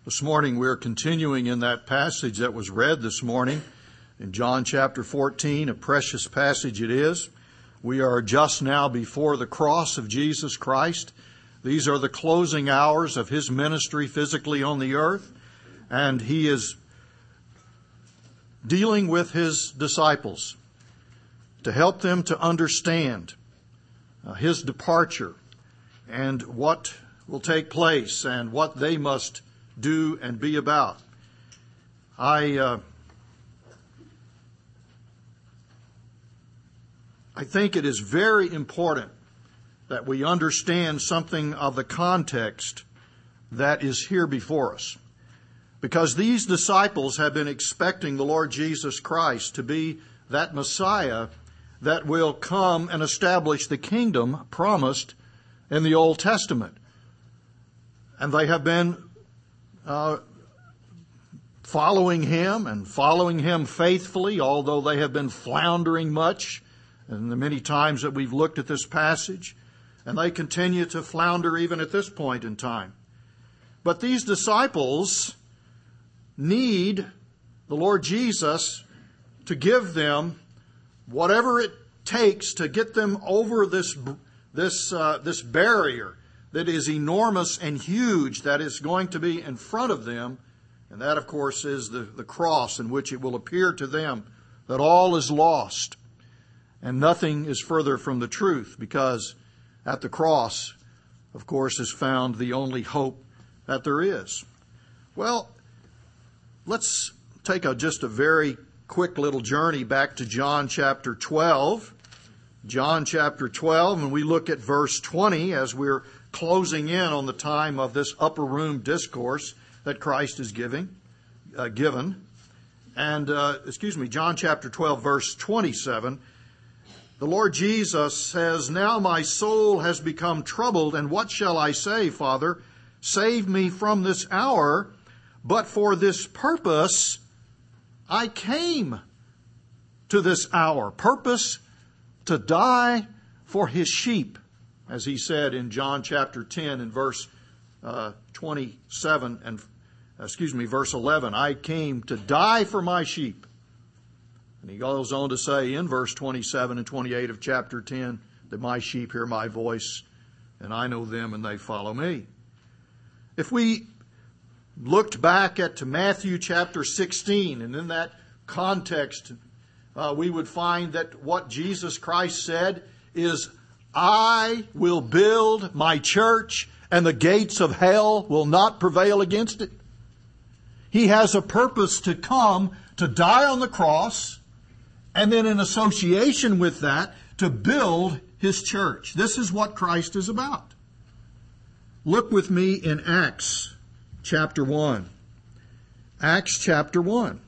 This morning we're continuing in that passage that was read this morning in John chapter 14, a precious passage it is. We are just now before the cross of Jesus Christ. These are the closing hours of his ministry physically on the earth, and he is dealing with his disciples to help them to understand his departure and what will take place and what they must do and be about. I think it is very important that we understand something of the context that is here before us. Because these disciples have been expecting the Lord Jesus Christ to be that Messiah that will come and establish the kingdom promised in the Old Testament. And they have been following him faithfully, although they have been floundering much in the many times that we've looked at this passage. And they continue to flounder even at this point in time. But these disciples need the Lord Jesus to give them whatever it takes to get them over this barrier that is enormous and huge that is going to be in front of them. And that, of course, is the cross, in which it will appear to them that all is lost and nothing is further from the truth, because at the cross, of course, is found the only hope that there is. Well, let's take just a very quick little journey back to John chapter 12. John chapter 12, and we look at verse 20 as we're closing in on the time of this upper room discourse that Christ is given. John chapter 12, verse 27. The Lord Jesus says, "Now my soul has become troubled, and what shall I say, Father? Save me from this hour. But for this purpose I came to this hour." Purpose to die for his sheep, as he said in John chapter 10 and verse verse 11. "I came to die for my sheep." And he goes on to say in verse 27 and 28 of chapter 10 that my sheep hear my voice, and I know them and they follow me. If we looked back at Matthew chapter 16, and in that context, we would find that what Jesus Christ said is, "I will build my church, and the gates of hell will not prevail against it." He has a purpose to come to die on the cross, and then in association with that, to build his church. This is what Christ is about. Look with me in Acts chapter 1. Acts chapter 1.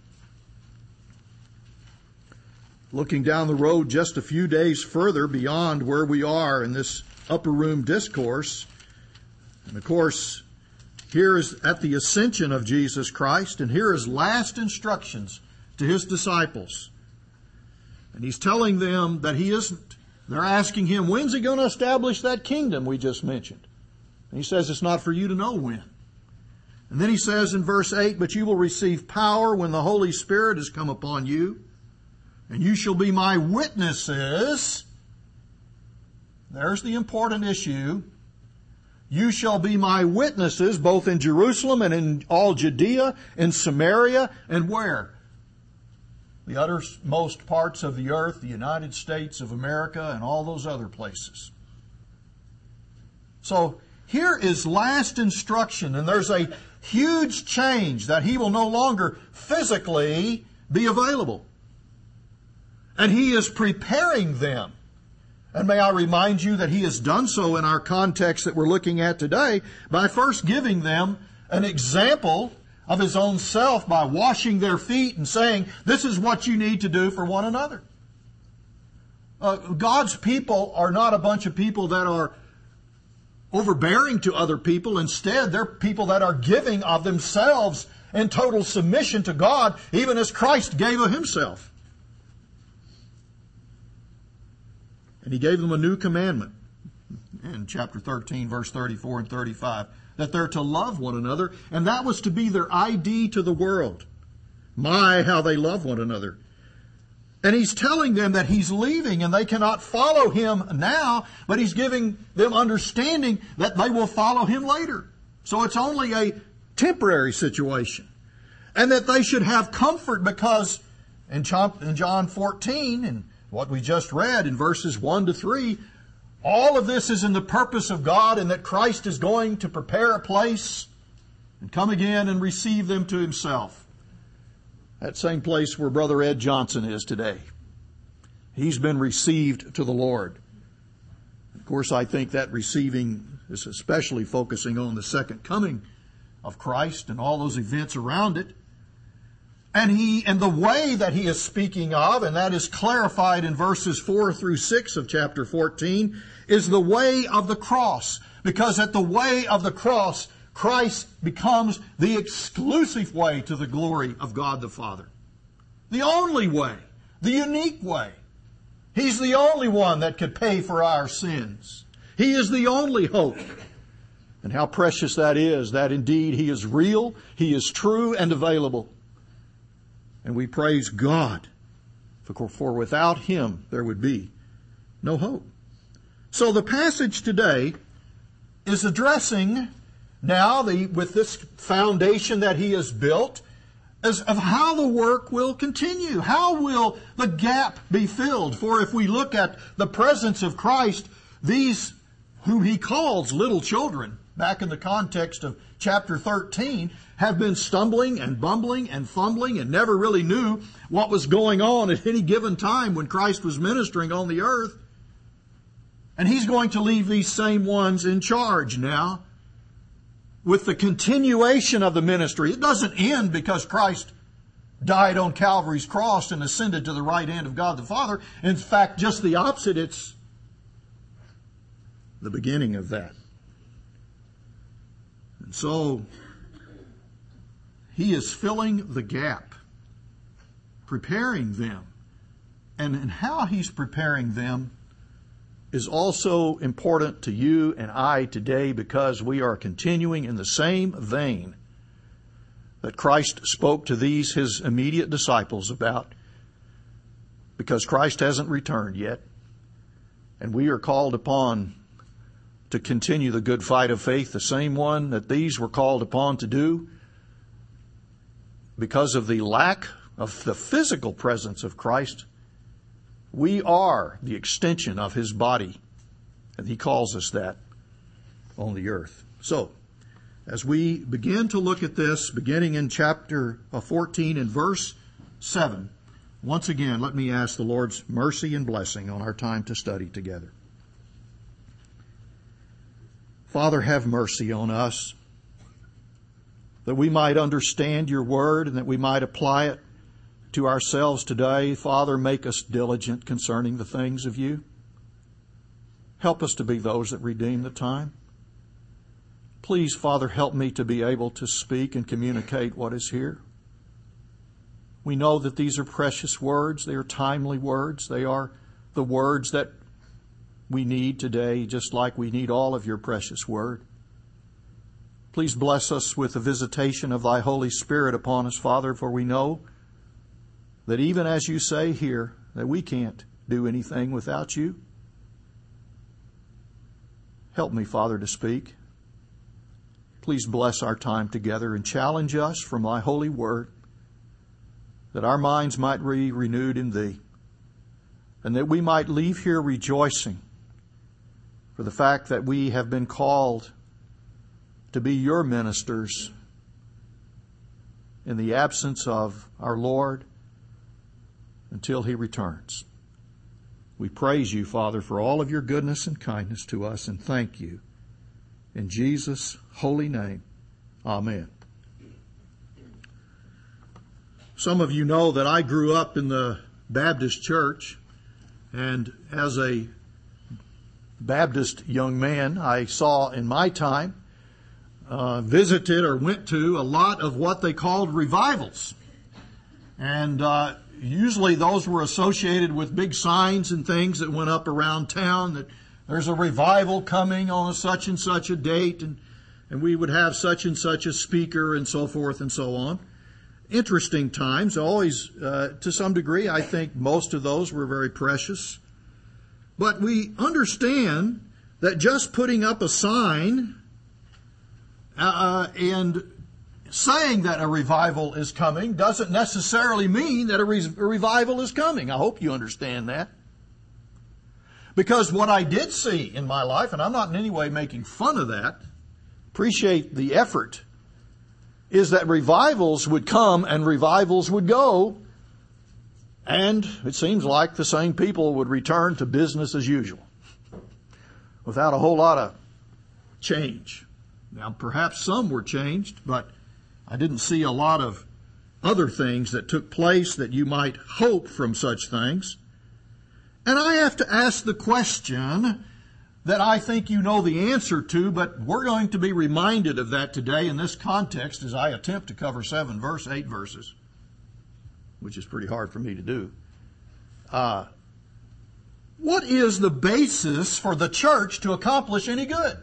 Looking down the road just a few days further beyond where we are in this upper room discourse. And of course, here is at the ascension of Jesus Christ, and here is last instructions to his disciples. And he's telling them that he isn't. They're asking him, when's he going to establish that kingdom we just mentioned? And he says it's not for you to know when. And then he says in verse 8, "But you will receive power when the Holy Spirit has come upon you, and you shall be my witnesses." There's the important issue. "You shall be my witnesses both in Jerusalem and in all Judea, in Samaria," and where? The uttermost parts of the earth, the United States of America, and all those other places. So here is last instruction, and there's a huge change that he will no longer physically be available. And he is preparing them. And may I remind you that he has done so in our context that we're looking at today by first giving them an example of his own self by washing their feet and saying, this is what you need to do for one another. God's people are not a bunch of people that are overbearing to other people. Instead, they're people that are giving of themselves in total submission to God, even as Christ gave of himself. And he gave them a new commandment. in chapter 13, verse 34 and 35, that they're to love one another, and that was to be their ID to the world. My, how they love one another. And he's telling them that he's leaving and they cannot follow him now, but he's giving them understanding that they will follow him later. So it's only a temporary situation. And that they should have comfort because in John 14, and what we just read in verses 1 to 3, all of this is in the purpose of God, and that Christ is going to prepare a place and come again and receive them to himself. That same place where Brother Ed Johnson is today. He's been received to the Lord. Of course, I think that receiving is especially focusing on the second coming of Christ and all those events around it. And the way that he is speaking of, and that is clarified in verses 4 through 6 of chapter 14, is the way of the cross. Because at the way of the cross, Christ becomes the exclusive way to the glory of God the Father. The only way, the unique way. He's the only one that could pay for our sins. He is the only hope. And how precious that is, that indeed He is real, He is true and available. And we praise God, for without Him there would be no hope. So the passage today is addressing now with this foundation that He has built as of how the work will continue. How will the gap be filled? For if we look at the presence of Christ, these whom He calls little children, back in the context of chapter 13, have been stumbling and bumbling and fumbling and never really knew what was going on at any given time when Christ was ministering on the earth. And He's going to leave these same ones in charge now with the continuation of the ministry. It doesn't end because Christ died on Calvary's cross and ascended to the right hand of God the Father. In fact, just the opposite. It's the beginning of that. And so He is filling the gap, preparing them. And how He's preparing them is also important to you and I today, because we are continuing in the same vein that Christ spoke to these His immediate disciples about, because Christ hasn't returned yet. And we are called upon to continue the good fight of faith, the same one that these were called upon to do. Because of the lack of the physical presence of Christ, we are the extension of His body, and He calls us that on the earth. So, as we begin to look at this, beginning in chapter 14 and verse 7, once again, let me ask the Lord's mercy and blessing on our time to study together. Father, have mercy on us, that we might understand Your Word and that we might apply it to ourselves today. Father, make us diligent concerning the things of You. Help us to be those that redeem the time. Please, Father, help me to be able to speak and communicate what is here. We know that these are precious words. They are timely words. They are the words that we need today, just like we need all of Your precious Word. Please bless us with the visitation of Thy Holy Spirit upon us, Father, for we know that even as You say here, that we can't do anything without You. Help me, Father, to speak. Please bless our time together and challenge us from Thy holy Word, that our minds might be renewed in Thee, and that we might leave here rejoicing for the fact that we have been called to be Your ministers in the absence of our Lord until He returns. We praise You, Father, for all of Your goodness and kindness to us, and thank You. In Jesus' holy name, amen. Some of you know that I grew up in the Baptist church, and as a Baptist young man, I saw in my time, visited or went to a lot of what they called revivals. And usually those were associated with big signs and things that went up around town that there's a revival coming on such and such a date, and we would have such and such a speaker and so forth and so on. Interesting times, always to some degree. I think most of those were very precious. But we understand that just putting up a sign and saying that a revival is coming doesn't necessarily mean that a revival is coming. I hope you understand that. Because what I did see in my life, and I'm not in any way making fun of that, appreciate the effort, is that revivals would come and revivals would go, and it seems like the same people would return to business as usual without a whole lot of change. Now, perhaps some were changed, but I didn't see a lot of other things that took place that you might hope from such things. And I have to ask the question that I think you know the answer to, but we're going to be reminded of that today in this context as I attempt to cover 8 verses, which is pretty hard for me to do. What is the basis for the church to accomplish any good?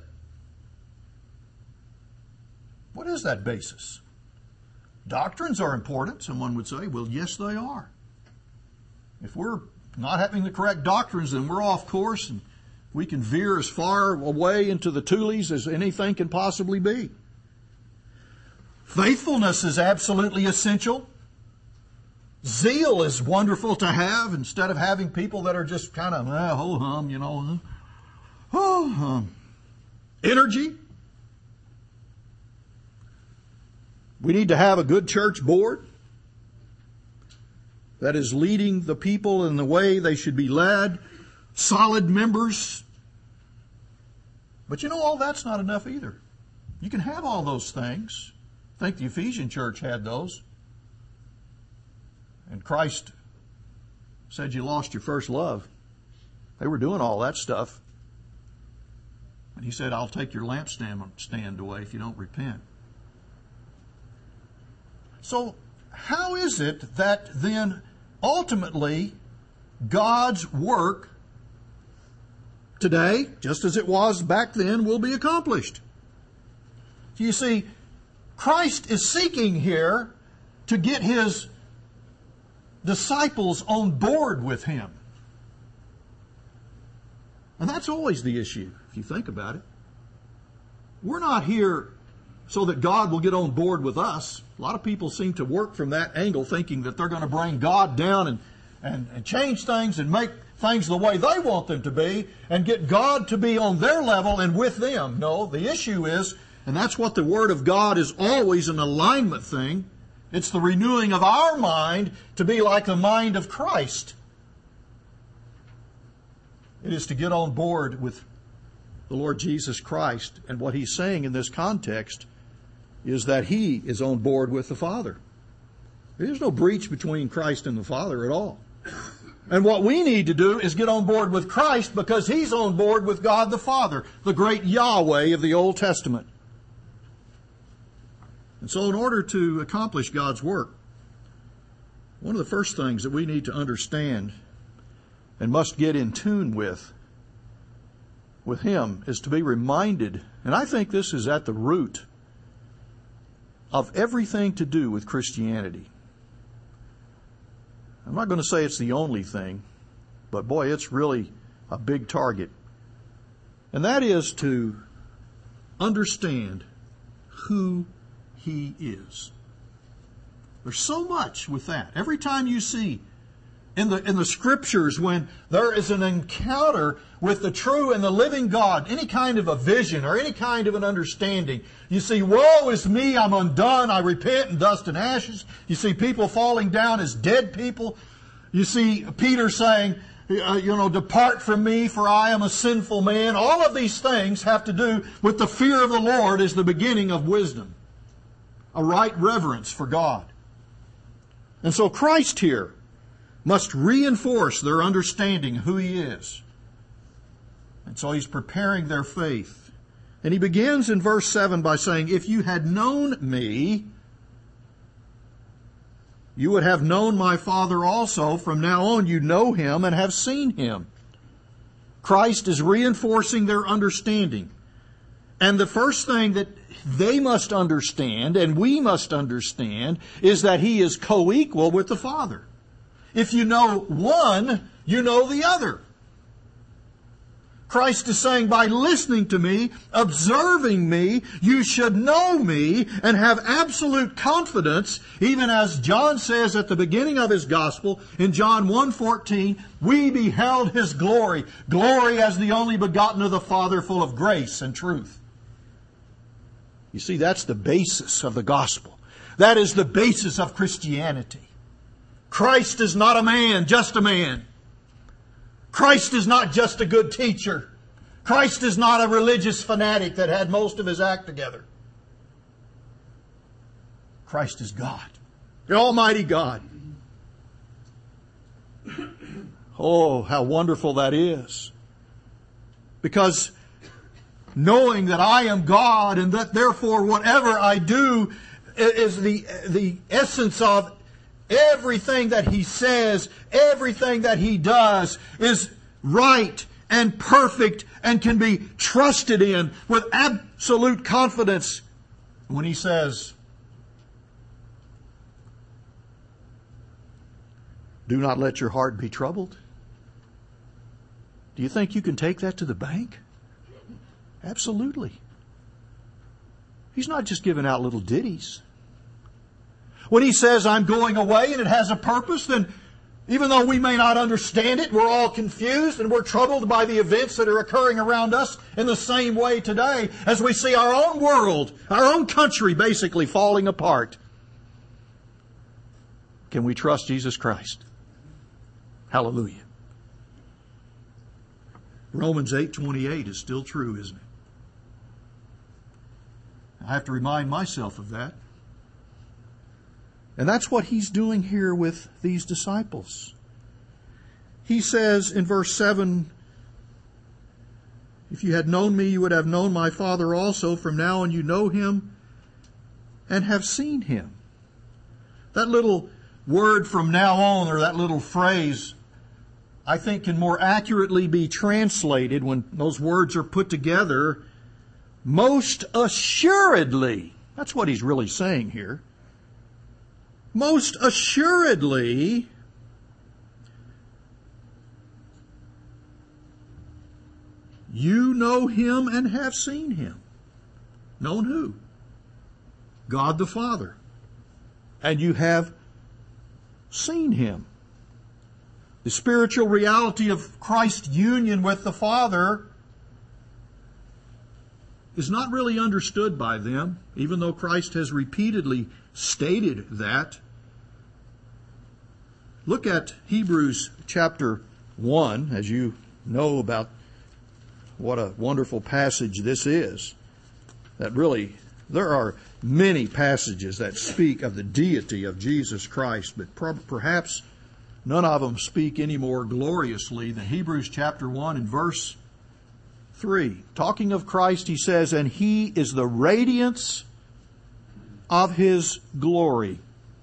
What is that basis? Doctrines are important, someone would say. Well, yes, they are. If we're not having the correct doctrines, then we're off course, and we can veer as far away into the tulies as anything can possibly be. Faithfulness is absolutely essential. Zeal is wonderful to have instead of having people that are just kind of ho-hum, you know. Ho-hum. Energy. We need to have a good church board that is leading the people in the way they should be led. Solid members. But you know, all that's not enough either. You can have all those things. I think the Ephesian church had those. And Christ said you lost your first love. They were doing all that stuff. And he said, I'll take your lampstand away if you don't repent. So how is it that then ultimately God's work today, just as it was back then, will be accomplished? You see, Christ is seeking here to get his disciples on board with him. And that's always the issue, if you think about it. We're not here so that God will get on board with us. A lot of people seem to work from that angle, thinking that they're going to bring God down and change things and make things the way they want them to be and get God to be on their level and with them. No, the issue is, and that's what the Word of God is always an alignment thing, it's the renewing of our mind to be like the mind of Christ. It is to get on board with the Lord Jesus Christ. And what he's saying in this context is that he is on board with the Father. There's no breach between Christ and the Father at all. And what we need to do is get on board with Christ because he's on board with God the Father, the great Yahweh of the Old Testament. And so in order to accomplish God's work, one of the first things that we need to understand and must get in tune with him is to be reminded, and I think this is at the root of everything to do with Christianity. I'm not going to say it's the only thing, but boy, it's really a big target. And that is to understand who he is. There's so much with that. Every time you see in the Scriptures when there is an encounter with the true and the living God, any kind of a vision or any kind of an understanding, you see, woe is me, I'm undone, I repent in dust and ashes. You see people falling down as dead people. You see Peter saying, depart from me, for I am a sinful man. All of these things have to do with the fear of the Lord as the beginning of wisdom. A right reverence for God. And so Christ here must reinforce their understanding who he is. And so he's preparing their faith. And he begins in verse 7 by saying, if you had known me, you would have known my Father also. From now on you know him and have seen him. Christ is reinforcing their understanding. And the first thing that they must understand, and we must understand, is that He is co-equal with the Father. If you know one, you know the other. Christ is saying, by listening to me, observing me, you should know me and have absolute confidence, even as John says at the beginning of his gospel, in John 1:14, we beheld His glory, glory as the only begotten of the Father, full of grace and truth. You see, that's the basis of the gospel. That is the basis of Christianity. Christ is not a man, just a man. Christ is not just a good teacher. Christ is not a religious fanatic that had most of his act together. Christ is God, the Almighty God. Oh, how wonderful that is. Because knowing that I am God and that therefore whatever I do is the essence of everything that He says, everything that He does is right and perfect and can be trusted in with absolute confidence. When He says, do not let your heart be troubled. Do you think you can take that to the bank? Absolutely. He's not just giving out little ditties. When He says, I'm going away and it has a purpose, then even though we may not understand it, we're all confused and we're troubled by the events that are occurring around us in the same way today as we see our own world, our own country basically falling apart. Can we trust Jesus Christ? Hallelujah. Romans 8:28 is still true, isn't it? I have to remind myself of that. And that's what He's doing here with these disciples. He says in verse 7, if you had known me, you would have known my Father also. From now on you know Him and have seen Him. That little word from now on, or that little phrase, I think can more accurately be translated when those words are put together. Most assuredly. That's what He's really saying here. Most assuredly, you know Him and have seen Him. Known who? God the Father. And you have seen Him. The spiritual reality of Christ's union with the Father is not really understood by them, even though Christ has repeatedly stated that. Look at Hebrews chapter 1, as you know about what a wonderful passage this is. That really, there are many passages that speak of the deity of Jesus Christ, but perhaps none of them speak any more gloriously than Hebrews chapter 1 and verse 3. Talking of Christ, he says, and He is the radiance of His glory.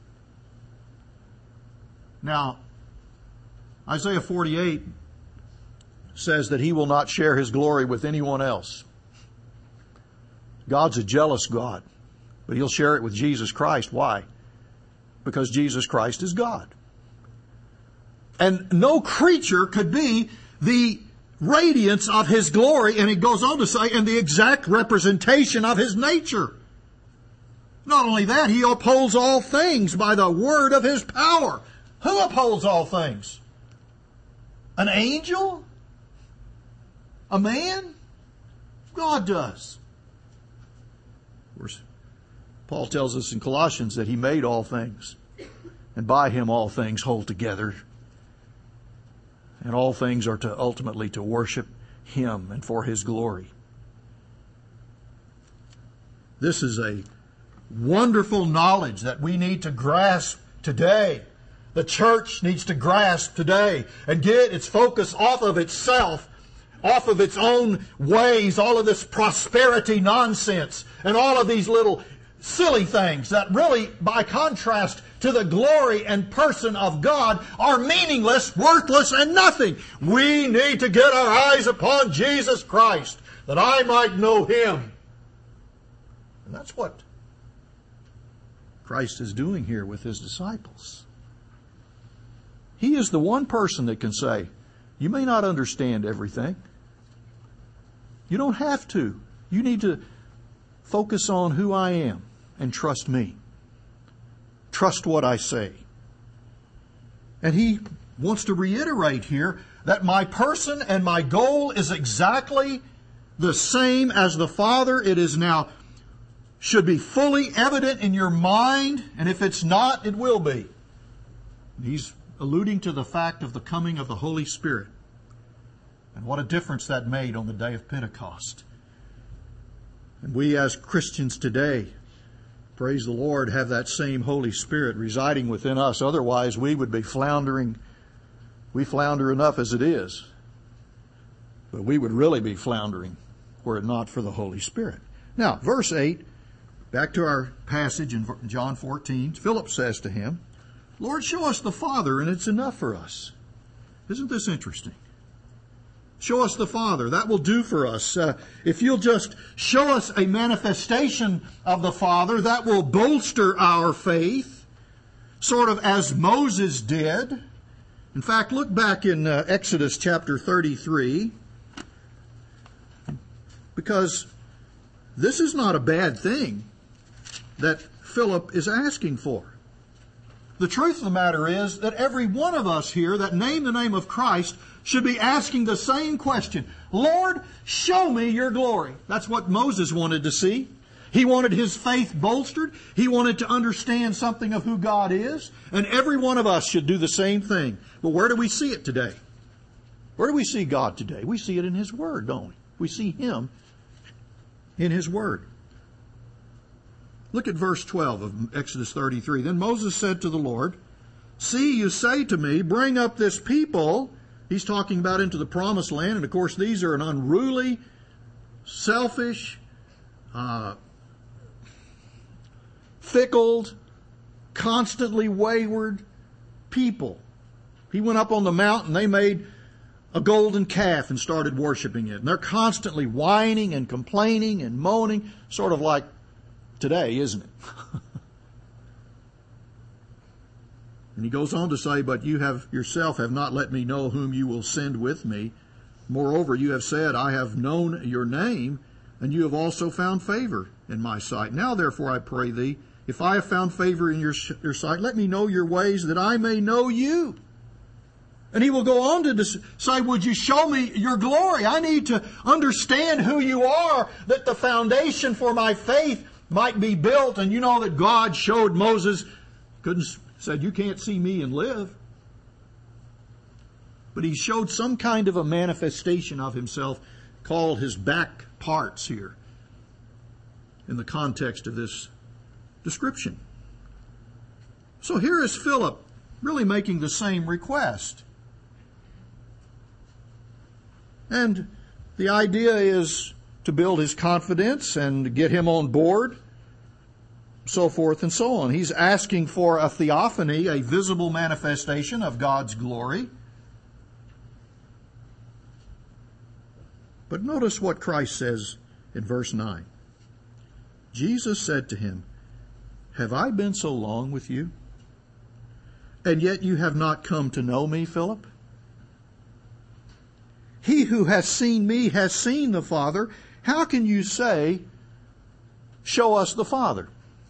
Now, Isaiah 48 says that He will not share His glory with anyone else. God's a jealous God, but He'll share it with Jesus Christ. Why? Because Jesus Christ is God. And no creature could be the radiance of His glory, and it goes on to say, and the exact representation of His nature. Not only that, He upholds all things by the word of His power. Who upholds all things? An angel? A man? God does. Of course, Paul tells us in Colossians that He made all things, and by Him all things hold together. And all things are to ultimately to worship Him and for His glory. This is a wonderful knowledge that we need to grasp today. The church needs to grasp today and get its focus off of itself, off of its own ways, all of this prosperity nonsense, and all of these little silly things that really, by contrast to the glory and person of God, are meaningless, worthless, and nothing. We need to get our eyes upon Jesus Christ, that I might know Him. And that's what Christ is doing here with His disciples. He is the one person that can say, you may not understand everything. You don't have to. You need to focus on who I am and trust me. Trust what I say. And He wants to reiterate here that my person and my goal is exactly the same as the Father. It is now, should be fully evident in your mind, and if it's not, it will be. He's alluding to the fact of the coming of the Holy Spirit. And what a difference that made on the day of Pentecost. And we as Christians today, praise the Lord, have that same Holy Spirit residing within us. Otherwise, we would be floundering. We flounder enough as it is. But we would really be floundering were it not for the Holy Spirit. Now, verse 8, back to our passage in John 14. Philip says to Him, Lord, show us the Father, and it's enough for us. Isn't this interesting? Show us the Father. That will do for us. If you'll just show us a manifestation of the Father, that will bolster our faith, sort of as Moses did. In fact, look back in Exodus chapter 33, because this is not a bad thing that Philip is asking for. The truth of the matter is that every one of us here that name the name of Christ should be asking the same question. Lord, show me your glory. That's what Moses wanted to see. He wanted his faith bolstered. He wanted to understand something of who God is. And every one of us should do the same thing. But where do we see it today? Where do we see God today? We see it in His Word, don't we? We see Him in His Word. Look at verse 12 of Exodus 33. Then Moses said to the Lord, see, you say to me, bring up this people. He's talking about into the promised land. And of course, these are an unruly, selfish, fickle, constantly wayward people. He went up on the mountain. They made a golden calf and started worshiping it. And they're constantly whining and complaining and moaning, sort of like today, isn't it? And he goes on to say, but you yourself have not let me know whom you will send with me. Moreover, you have said, I have known your name, and you have also found favor in my sight. Now, therefore, I pray thee, if I have found favor in your sight, let me know your ways, that I may know you. And he will go on to say, would you show me your glory? I need to understand who you are, that the foundation for my faith might be built. And you know that God showed Moses, said, you can't see me and live. But He showed some kind of a manifestation of Himself called His back parts here in the context of this description. So here is Philip really making the same request. And the idea is to build his confidence and get him on board, so forth and so on. He's asking for a theophany, a visible manifestation of God's glory. But notice what Christ says in verse 9. Jesus said to him, have I been so long with you, and yet you have not come to know me, Philip? He who has seen me has seen the Father. How can you say, show us the Father?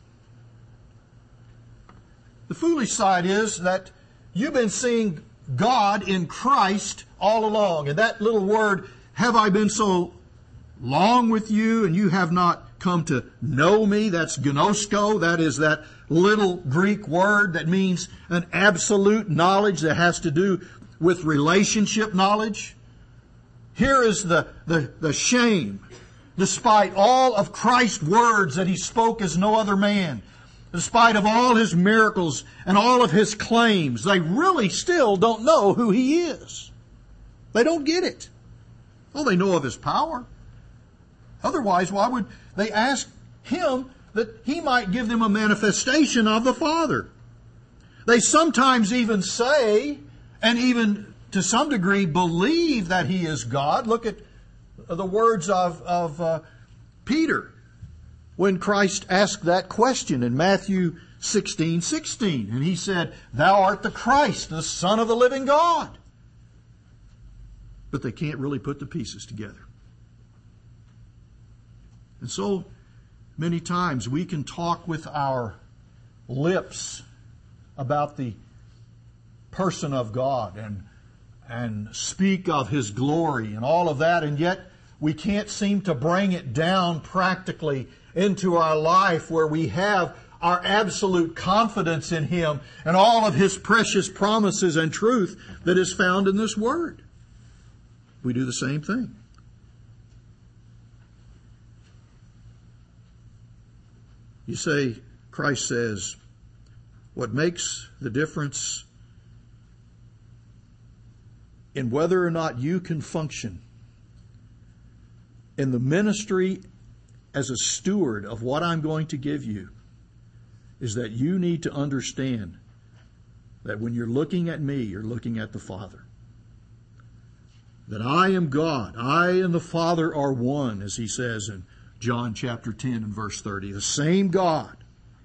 The foolish side is that you've been seeing God in Christ all along. And that little word, have I been so long with you and you have not come to know me? That's gnosko. That is that little Greek word that means an absolute knowledge that has to do with relationship knowledge. Here is the shame. Despite all of Christ's words that He spoke as no other man, despite of all His miracles and all of His claims, they really still don't know who He is. They don't get it. Oh, they know of His power. Otherwise, why would they ask Him that He might give them a manifestation of the Father. They sometimes even say, and even to some degree believe, that He is God. Look at the words of Peter when Christ asked that question in Matthew 16:16. And He said, "Thou art the Christ, the Son of the living God." But they can't really put the pieces together. And so many times we can talk with our lips about the person of God and speak of His glory and all of that, and yet we can't seem to bring it down practically into our life where we have our absolute confidence in Him and all of His precious promises and truth that is found in this Word. We do the same thing. You say, Christ says, what makes the difference in whether or not you can function in the ministry as a steward of what I'm going to give you is that you need to understand that when you're looking at me, you're looking at the Father. That I am God. I and the Father are one, as He says in John chapter 10 and verse 30. The same God.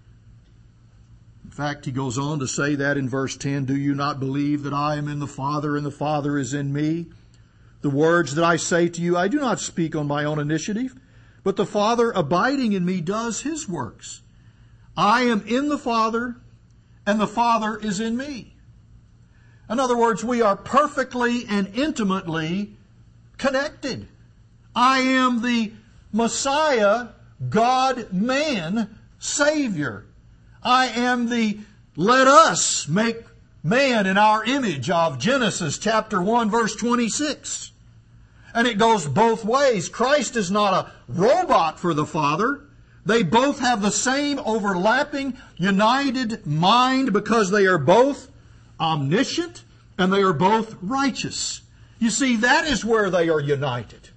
In fact, He goes on to say that in verse 10, "Do you not believe that I am in the Father and the Father is in me? The words that I say to you, I do not speak on my own initiative, but the Father abiding in me does His works. I am in the Father, and the Father is in me." In other words, we are perfectly and intimately connected. I am the Messiah, God-man, Savior. I am the "let us make man in our image" of Genesis chapter 1 verse 26. And it goes both ways. Christ is not a robot for the Father. They both have the same overlapping, united mind because they are both omniscient and they are both righteous. You see, that is where they are united.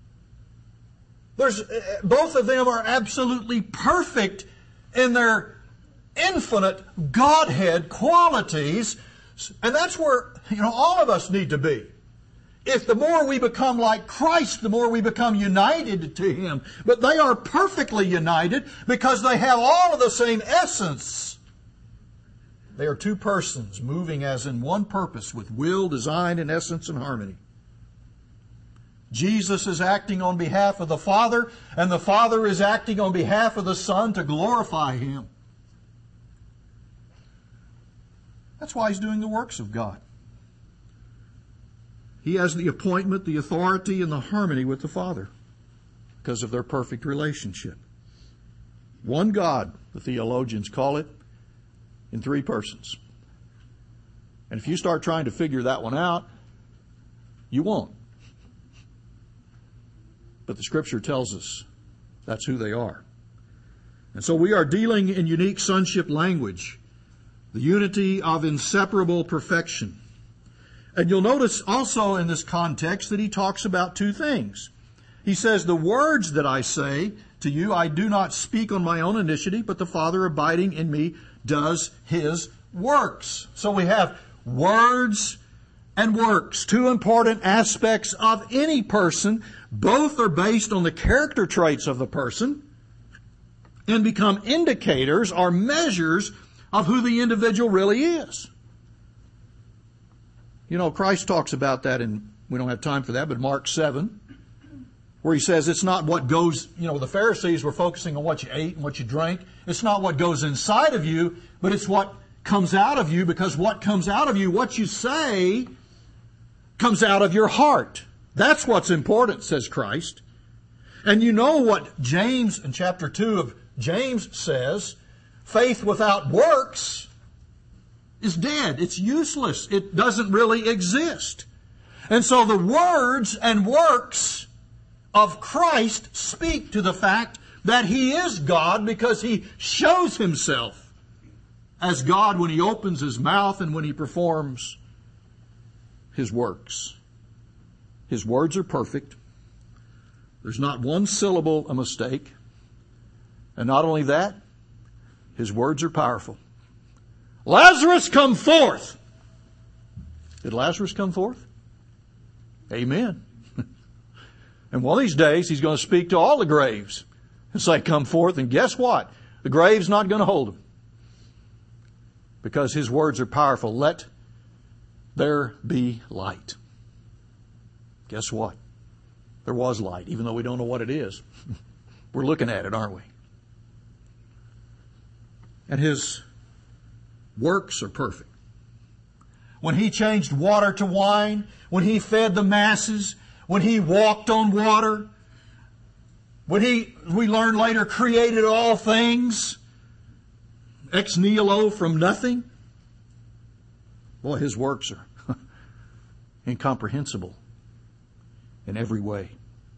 Both of them are absolutely perfect in their infinite Godhead qualities. And that's where, all of us need to be. If the more we become like Christ, the more we become united to Him. But they are perfectly united because they have all of the same essence. They are two persons moving as in one purpose with will, design, and essence and harmony. Jesus is acting on behalf of the Father, and the Father is acting on behalf of the Son to glorify Him. That's why He's doing the works of God. He has the appointment, the authority, and the harmony with the Father because of their perfect relationship. One God, the theologians call it, in three persons. And if you start trying to figure that one out, you won't. But the Scripture tells us that's who they are. And so we are dealing in unique sonship language, the unity of inseparable perfection. And you'll notice also in this context that He talks about two things. He says, "The words that I say to you, I do not speak on my own initiative, but the Father abiding in me does His works." So we have words and works, two important aspects of any person. Both are based on the character traits of the person and become indicators or measures of who the individual really is. Christ talks about that we don't have time for that, but Mark 7, where He says it's not what goes, the Pharisees were focusing on what you ate and what you drank. It's not what goes inside of you, but it's what comes out of you, because what comes out of you, what you say, comes out of your heart. That's what's important, says Christ. And you know what James in chapter 2 of James says, faith without works is dead. It's useless. It doesn't really exist. And so the words and works of Christ speak to the fact that He is God, because He shows Himself as God when He opens His mouth and when He performs His works. His words are perfect. There's not one syllable a mistake. And not only that, His words are powerful. Lazarus, come forth! Did Lazarus come forth? Amen. And one of these days, He's going to speak to all the graves and say, come forth. And guess what? The grave's not going to hold him. Because His words are powerful. Let there be light. Guess what? There was light, even though we don't know what it is. We're looking at it, aren't we? And His works are perfect. When He changed water to wine, when He fed the masses, when He walked on water, when He, we learn later, created all things, ex nihilo, from nothing. Boy, His works are incomprehensible in every way.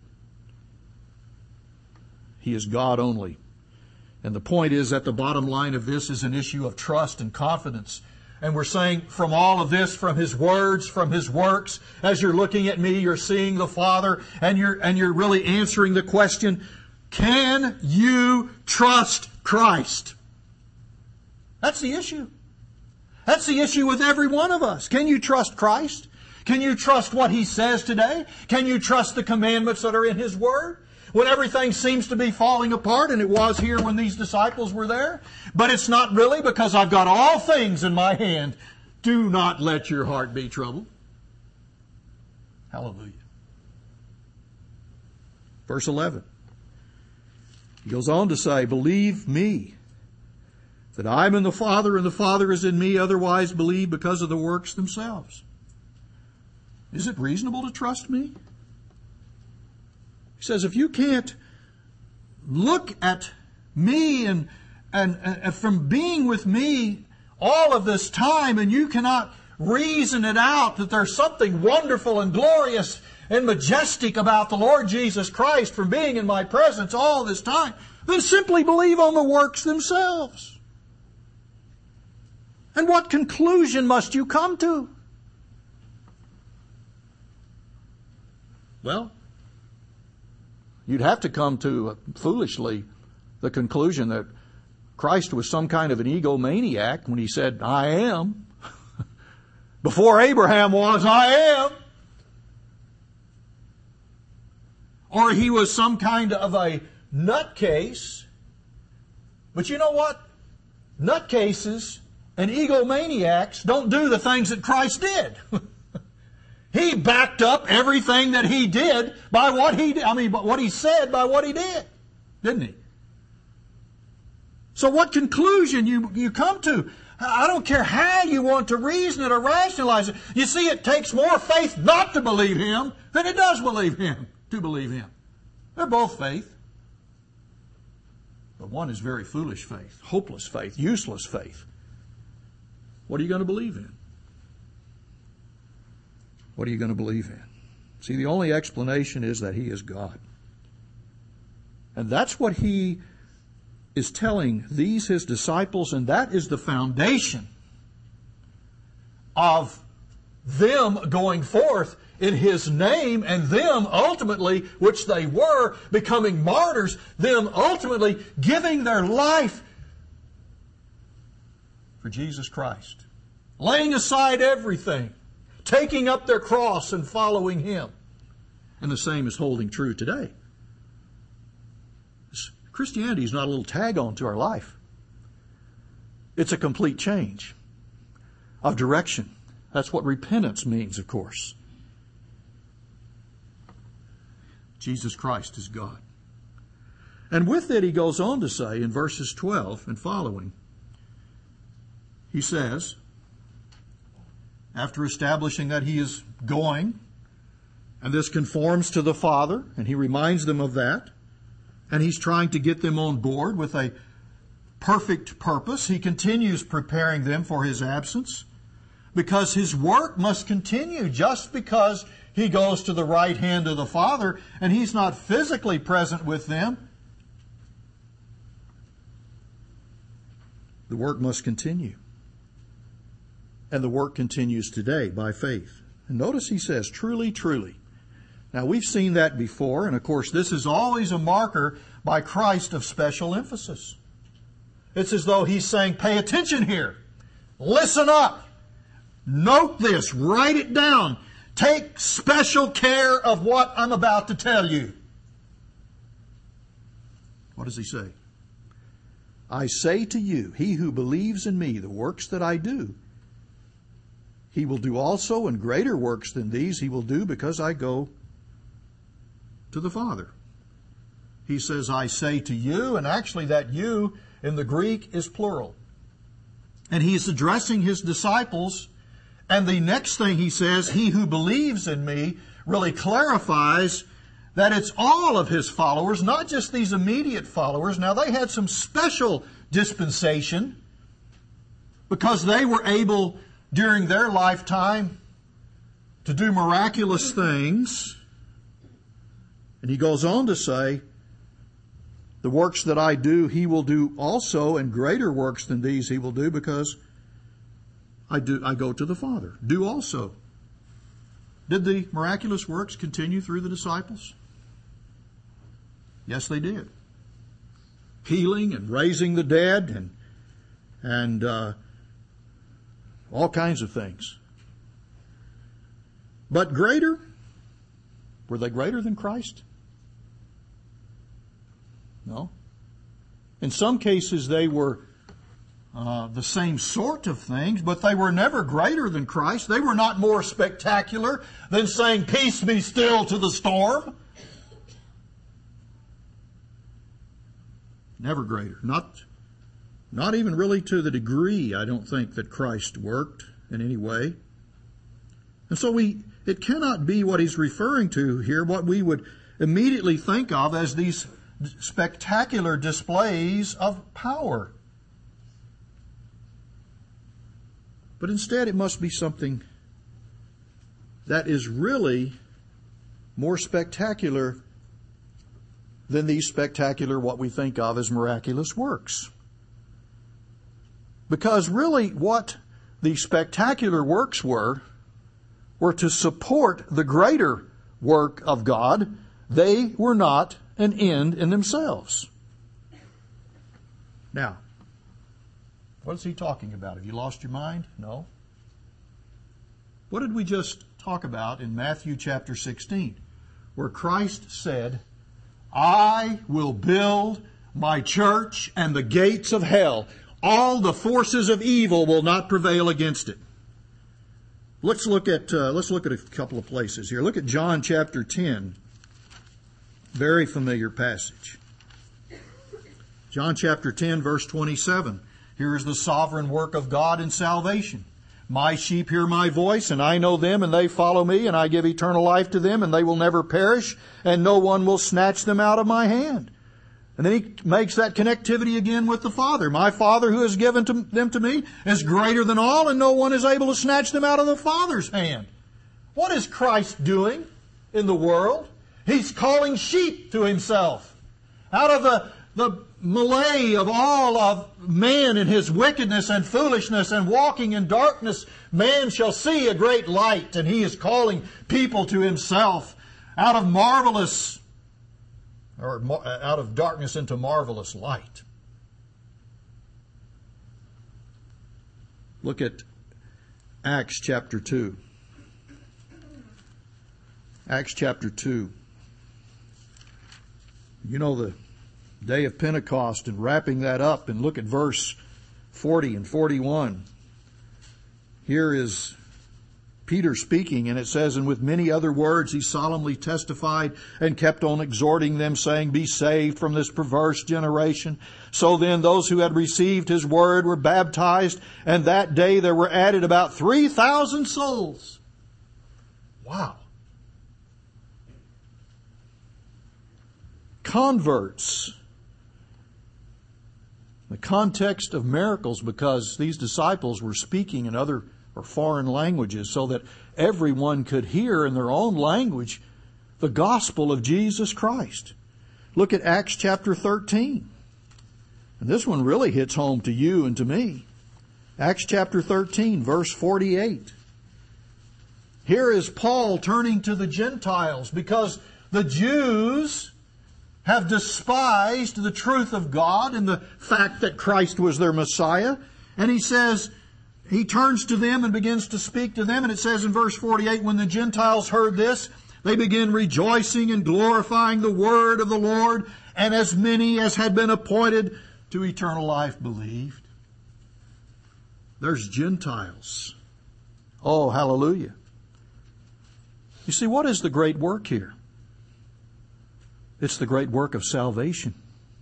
He is God only. And the point is that the bottom line of this is an issue of trust and confidence. And we're saying from all of this, from His words, from His works, as you're looking at me, you're seeing the Father, and you're really answering the question, can you trust Christ? That's the issue. That's the issue with every one of us. Can you trust Christ? Can you trust what He says today? Can you trust the commandments that are in His Word? When everything seems to be falling apart, and it was here when these disciples were there, but it's not really, because I've got all things in my hand. Do not let your heart be troubled. Hallelujah. Verse 11. He goes on to say, believe me that I'm in the Father and the Father is in me, otherwise believe because of the works themselves. Is it reasonable to trust me? He says, if you can't look at me and from being with me all of this time, and you cannot reason it out that there's something wonderful and glorious and majestic about the Lord Jesus Christ from being in my presence all this time, then simply believe on the works themselves. And what conclusion must you come to? Well, you'd have to come to, foolishly, the conclusion that Christ was some kind of an egomaniac when He said, I am. Before Abraham was, I am. Or He was some kind of a nutcase. But you know what? Nutcases and egomaniacs don't do the things that Christ did. He backed up everything that He did by what He did. What He said by what He did. Didn't He? So what conclusion you come to? I don't care how you want to reason it or rationalize it. You see, it takes more faith not to believe Him than it does believe Him to believe Him. They're both faith. But one is very foolish faith, hopeless faith, useless faith. What are you going to believe in? What are you going to believe in? See, the only explanation is that He is God. And that's what He is telling these His disciples, and that is the foundation of them going forth in His name, and them ultimately, which they were, becoming martyrs, them ultimately giving their life for Jesus Christ. Laying aside everything, taking up their cross and following Him. And the same is holding true today. Christianity is not a little tag on to our life. It's a complete change of direction. That's what repentance means, of course. Jesus Christ is God. And with it, he goes on to say in verses 12 and following, he says, after establishing that he is going, and this conforms to the Father, and he reminds them of that, and he's trying to get them on board with a perfect purpose. He continues preparing them for his absence, because his work must continue. Just because he goes to the right hand of the Father and he's not physically present with them, the work must continue. And the work continues today by faith. And notice he says, truly, truly, Now, we've seen that before, and of course, this is always a marker by Christ of special emphasis. It's as though He's saying, pay attention here. Listen up. Note this. Write it down. Take special care of what I'm about to tell you. What does He say? I say to you, he who believes in me, the works that I do, he will do also, and greater works than these he will do, because I go to the Father. He says, I say to you, and actually that you in the Greek is plural. And He's addressing His disciples, and the next thing He says, he who believes in me, really clarifies that it's all of His followers, not just these immediate followers. Now, they had some special dispensation because they were able, during their lifetime, to do miraculous things. And He goes on to say, the works that I do, he will do also, and greater works than these he will do, because I go to the Father. Do also. Did the miraculous works continue through the disciples? Yes, they did. Healing and raising the dead and all kinds of things. But greater? Were they greater than Christ? No. In some cases they were the same sort of things, but they were never greater than Christ. They were not more spectacular than saying, peace be still to the storm. Never greater. Not even really to the degree, I don't think, that Christ worked in any way. And so it cannot be what He's referring to here, what we would immediately think of as these spectacular displays of power. But instead it must be something that is really more spectacular than these spectacular, what we think of as miraculous works. Because really what the spectacular works were to support the greater work of God. They were not an end in themselves. Now, what is He talking about? Have you lost your mind? No. What did we just talk about in Matthew chapter 16, where Christ said, I will build my church, and the gates of hell, all the forces of evil will not prevail against it. Let's look at a couple of places here. Look at John chapter 10. Very familiar passage. John chapter 10, verse 27. Here is the sovereign work of God in salvation. My sheep hear my voice, and I know them, and they follow me, and I give eternal life to them, and they will never perish, and no one will snatch them out of my hand. And then He makes that connectivity again with the Father. My Father who has given them to me is greater than all, and no one is able to snatch them out of the Father's hand. What is Christ doing in the world? He's calling sheep to Himself. Out of the melee of all of man and his wickedness and foolishness and walking in darkness, man shall see a great light, and He is calling people to Himself out of out of darkness into marvelous light. Look at Acts chapter 2. Acts chapter 2. You know the day of Pentecost, and wrapping that up, and look at verse 40 and 41. Here is Peter speaking, and it says, and with many other words he solemnly testified and kept on exhorting them, saying, be saved from this perverse generation. So then those who had received His word were baptized, and that day there were added about 3,000 souls. Wow. Converts. The context of miracles, because these disciples were speaking in other or foreign languages so that everyone could hear in their own language the gospel of Jesus Christ. Look at Acts chapter 13. And this one really hits home to you and to me. Acts chapter 13, verse 48. Here is Paul turning to the Gentiles because the Jews have despised the truth of God and the fact that Christ was their Messiah. And he says, he turns to them and begins to speak to them. And it says in verse 48, when the Gentiles heard this, they began rejoicing and glorifying the word of the Lord. And as many as had been appointed to eternal life believed. There's Gentiles. Oh, hallelujah. You see, what is the great work here? It's the great work of salvation.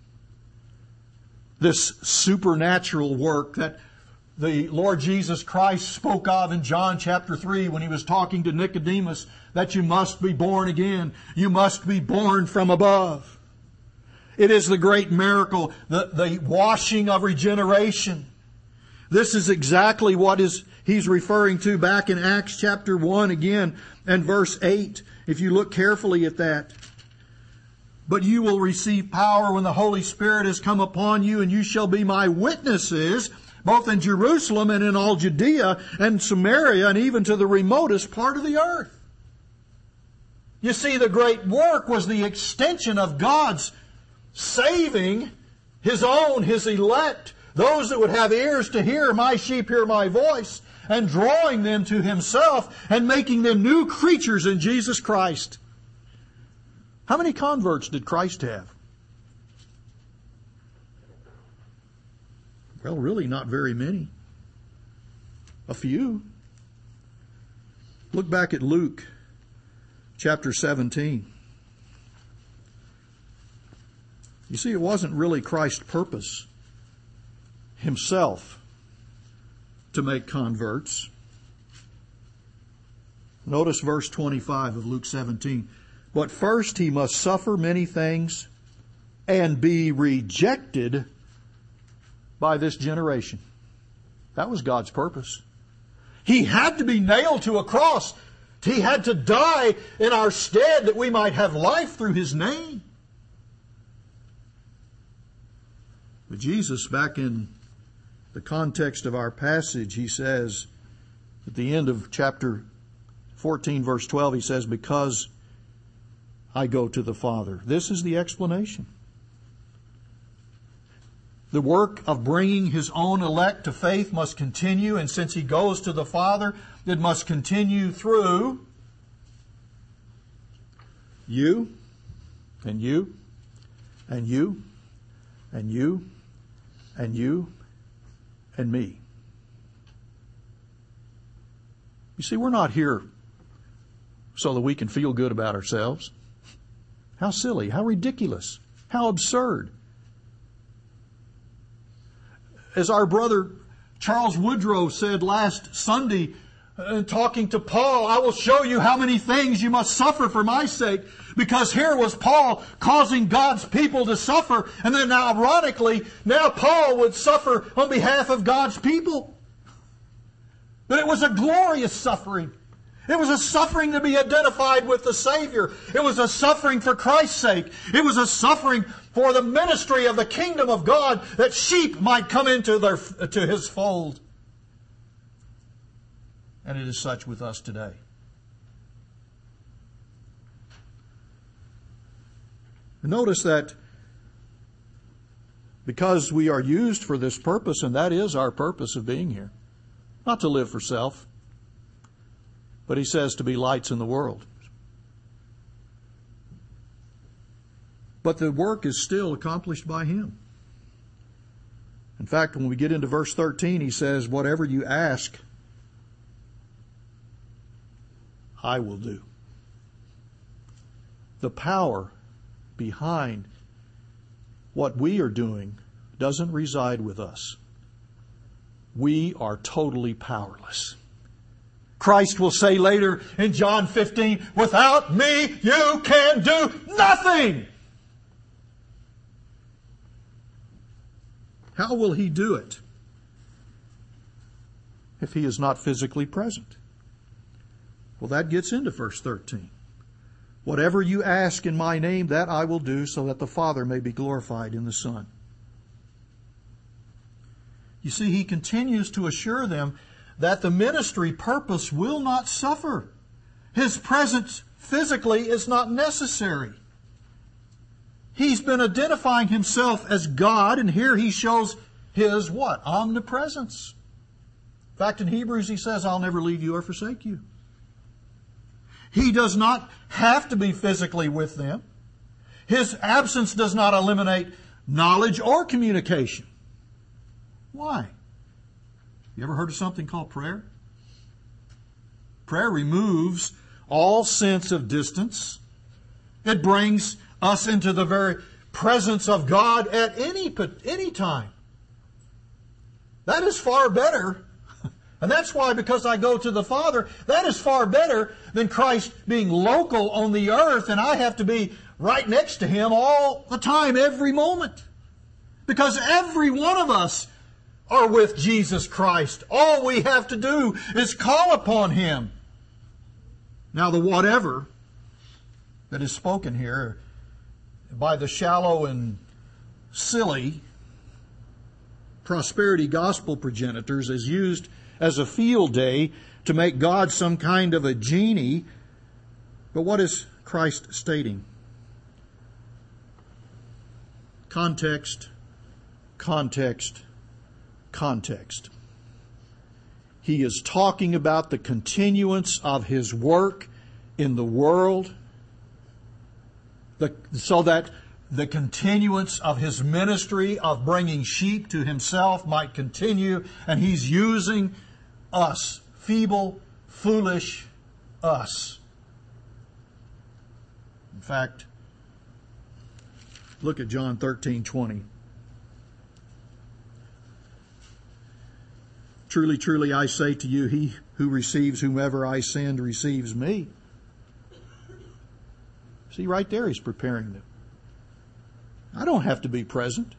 This supernatural work that the Lord Jesus Christ spoke of in John chapter 3 when He was talking to Nicodemus, that you must be born again. You must be born from above. It is the great miracle, the washing of regeneration. This is exactly what he's referring to back in Acts chapter 1 again and verse 8. If you look carefully at that. But you will receive power when the Holy Spirit has come upon you, and you shall be my witnesses, both in Jerusalem and in all Judea and Samaria and even to the remotest part of the earth. You see, the great work was the extension of God's saving His own, His elect, those that would have ears to hear, my sheep hear my voice, and drawing them to Himself and making them new creatures in Jesus Christ. How many converts did Christ have? Well, really not very many. A few. Look back at Luke chapter 17. You see, it wasn't really Christ's purpose Himself to make converts. Notice verse 25 of Luke 17. But first He must suffer many things and be rejected by this generation. That was God's purpose. He had to be nailed to a cross. He had to die in our stead that we might have life through His name. But Jesus, back in the context of our passage, He says, at the end of chapter 14, verse 12, He says, because I go to the Father. This is the explanation. The work of bringing His own elect to faith must continue, and since He goes to the Father, it must continue through you, and you, and you, and you, and you, and me. You see, we're not here so that we can feel good about ourselves. How silly, how ridiculous, how absurd. As our brother Charles Woodrow said last Sunday, talking to Paul, I will show you how many things you must suffer for my sake. Because here was Paul causing God's people to suffer. And then ironically, now Paul would suffer on behalf of God's people. But it was a glorious suffering. It was a suffering to be identified with the Savior. It was a suffering for Christ's sake. It was a suffering for the ministry of the kingdom of God, that sheep might come into to His fold. And it is such with us today. Notice that because we are used for this purpose, and that is our purpose of being here, not to live for self, but He says to be lights in the world. But the work is still accomplished by Him. In fact, when we get into verse 13, He says, whatever you ask, I will do. The power behind what we are doing doesn't reside with us. We are totally powerless. Christ will say later in John 15, without me you can do nothing. How will He do it if He is not physically present? Well, that gets into verse 13. Whatever you ask in my name, that I will do, so that the Father may be glorified in the Son. You see, He continues to assure them that the ministry purpose will not suffer. His presence physically is not necessary. He's been identifying himself as God, and here he shows his what? Omnipresence. In fact, in Hebrews he says, I'll never leave you or forsake you. He does not have to be physically with them. His absence does not eliminate knowledge or communication. Why? You ever heard of something called prayer? Prayer removes all sense of distance. It brings us into the very presence of God at any time. That is far better. And that's why, because I go to the Father, that is far better than Christ being local on the earth and I have to be right next to Him all the time, every moment. Because every one of us are with Jesus Christ. All we have to do is call upon Him. Now the whatever that is spoken here by the shallow and silly prosperity gospel progenitors is used as a field day to make God some kind of a genie. But what is Christ stating? Context, context, context. He is talking about the continuance of His work in the world, so that the continuance of His ministry of bringing sheep to Himself might continue, and He's using us, feeble, foolish us. In fact, look at John 13:20. Truly, truly, I say to you, he who receives whomever I send receives me. See, right there He's preparing them. I don't have to be present.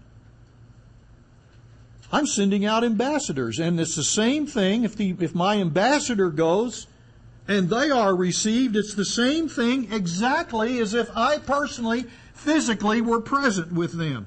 I'm sending out ambassadors, and it's the same thing if my ambassador goes and they are received, it's the same thing exactly as if I personally, physically were present with them.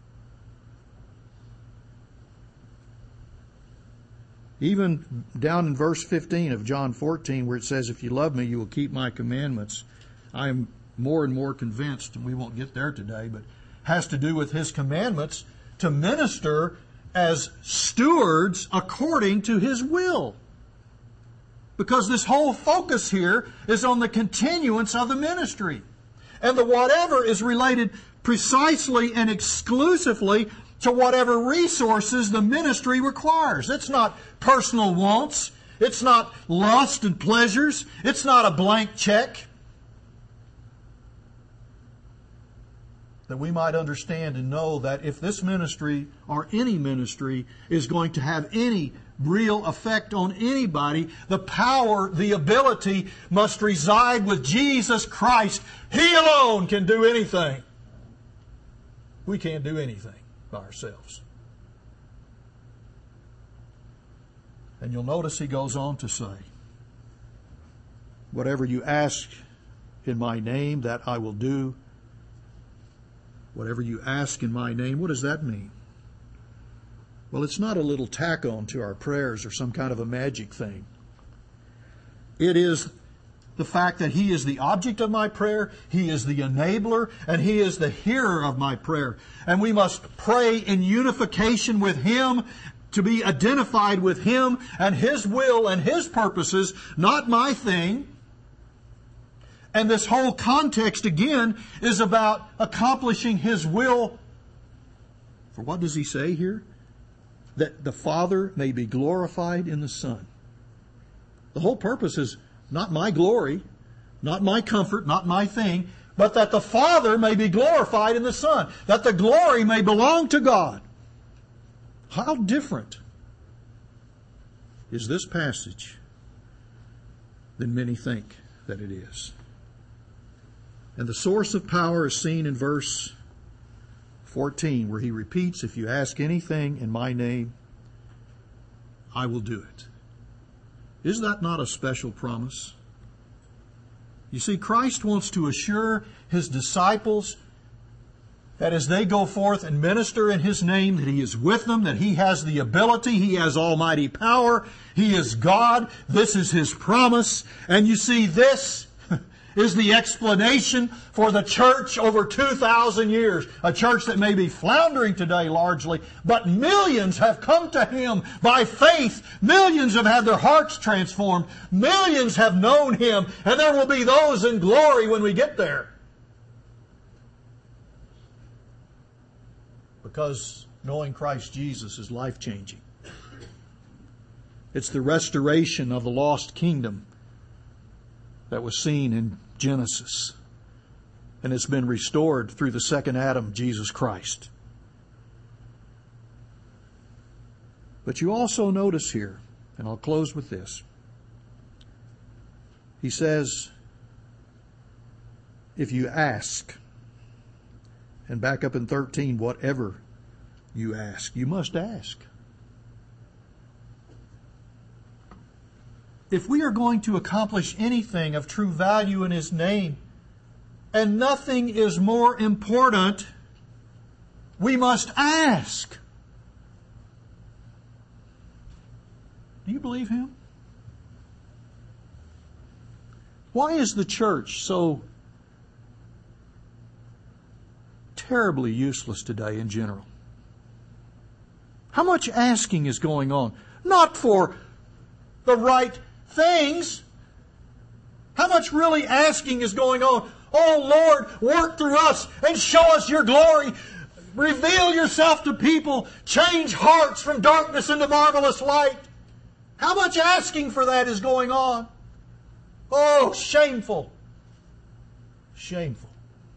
Even down in verse 15 of John 14, where it says, if you love me, you will keep my commandments. I am more and more convinced, and we won't get there today, but has to do with His commandments to minister as stewards according to His will. Because this whole focus here is on the continuance of the ministry. And the whatever is related precisely and exclusively to whatever resources the ministry requires. It's not personal wants. It's not lust and pleasures. It's not a blank check. That we might understand and know that if this ministry or any ministry is going to have any real effect on anybody, the power, the ability must reside with Jesus Christ. He alone can do anything. We can't do anything by ourselves. And you'll notice He goes on to say, whatever you ask in my name, that I will do. Whatever you ask in my name, what does that mean? Well, it's not a little tack on to our prayers or some kind of a magic thing. It is the fact that He is the object of my prayer, He is the enabler, and He is the hearer of my prayer. And we must pray in unification with Him, to be identified with Him and His will and His purposes, not my thing. And this whole context, again, is about accomplishing His will. For what does He say here? That the Father may be glorified in the Son. The whole purpose is not my glory, not my comfort, not my thing, but that the Father may be glorified in the Son. That the glory may belong to God. How different is this passage than many think that it is? And the source of power is seen in verse 14, where He repeats, if you ask anything in my name, I will do it. Is that not a special promise? You see, Christ wants to assure His disciples that as they go forth and minister in His name, that He is with them, that He has the ability, He has almighty power, He is God, this is His promise. And you see, this is the explanation for the church over 2,000 years. A church that may be floundering today largely, but millions have come to Him by faith. Millions have had their hearts transformed. Millions have known Him, and there will be those in glory when we get there. Because knowing Christ Jesus is life-changing. It's the restoration of the lost kingdom that was seen in Genesis. And it's been restored through the second Adam, Jesus Christ. But you also notice here, and I'll close with this. He says, if you ask, and back up in 13, whatever you ask, you must ask. If we are going to accomplish anything of true value in His name, and nothing is more important, we must ask. Do you believe Him? Why is the church so terribly useless today in general? How much asking is going on? Not for the right things. How much really asking is going on? Oh Lord, work through us and show us your glory. Reveal yourself to people. Change hearts from darkness into marvelous light. How much asking for that is going on? Oh, shameful. Shameful.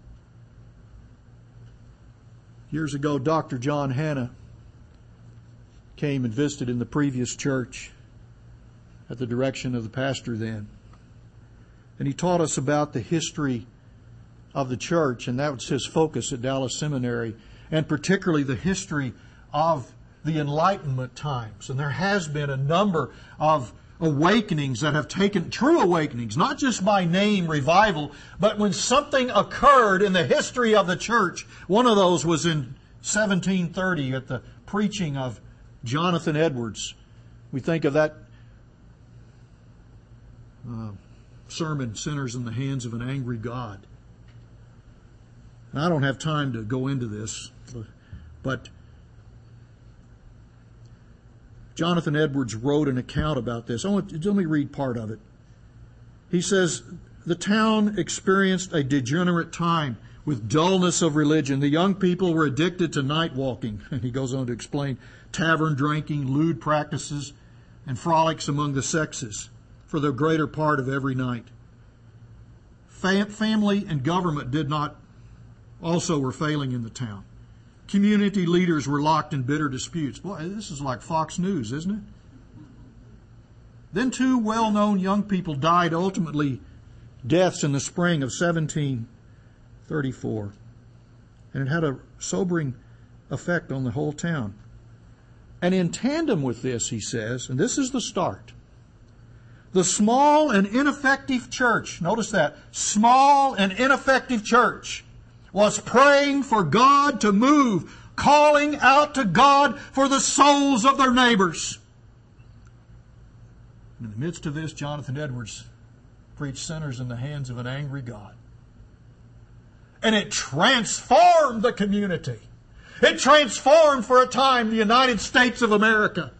Years ago, Dr. John Hanna came and visited in the previous church at the direction of the pastor then. And he taught us about the history of the church, and that was his focus at Dallas Seminary, and particularly the history of the Enlightenment times. And there has been a number of awakenings that have taken, true awakenings, not just by name revival, but when something occurred in the history of the church. One of those was in 1730 at the preaching of Jonathan Edwards. We think of that sermon, Sinners in the Hands of an Angry God. And I don't have time to go into this, but Jonathan Edwards wrote an account about this. Let me read part of it. He says, the town experienced a degenerate time with dullness of religion. The young people were addicted to night walking. And he goes on to explain tavern drinking, lewd practices, and frolics among the sexes for the greater part of every night. Family and government also were failing in the town. Community leaders were locked in bitter disputes. Boy, this is like Fox News, isn't it? Then 2 well-known young people died, ultimately deaths in the spring of 1734. And it had a sobering effect on the whole town. And in tandem with this, he says, and this is the start, the small and ineffective church, notice that, small and ineffective church, was praying for God to move, calling out to God for the souls of their neighbors. In the midst of this, Jonathan Edwards preached Sinners in the Hands of an Angry God. And it transformed the community. It transformed for a time the United States of America.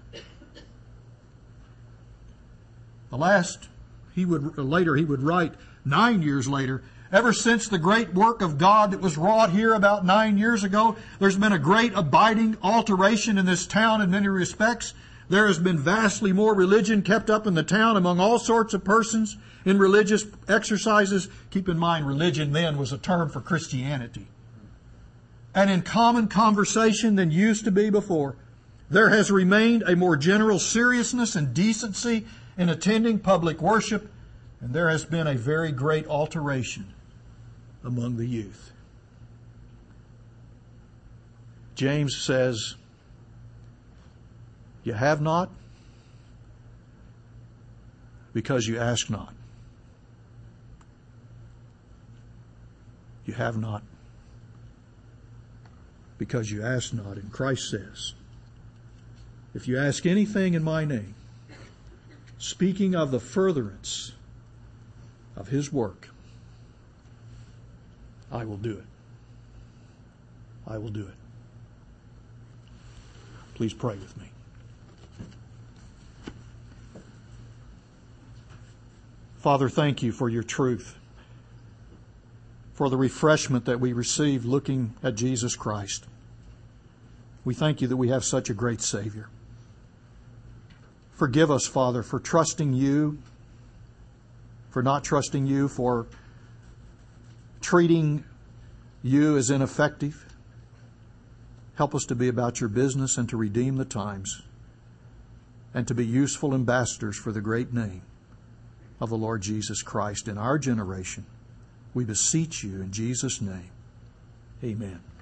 He would write 9 years later, ever since the great work of God that was wrought here about 9 years ago, there's been a great abiding alteration in this town in many respects. There has been vastly more religion kept up in the town among all sorts of persons in religious exercises. Keep in mind, religion then was a term for Christianity. And in common conversation than used to be before. There has remained a more general seriousness and decency in attending public worship, and there has been a very great alteration among the youth. James says, you have not because you ask not. You have not because you ask not. And Christ says, if you ask anything in my name, speaking of the furtherance of His work, I will do it. I will do it. Please pray with me. Father, thank you for your truth, for the refreshment that we receive looking at Jesus Christ. We thank you that we have such a great Savior. Forgive us, Father, for trusting you, for not trusting you, for treating you as ineffective. Help us to be about your business and to redeem the times and to be useful ambassadors for the great name of the Lord Jesus Christ in our generation. We beseech you in Jesus' name. Amen.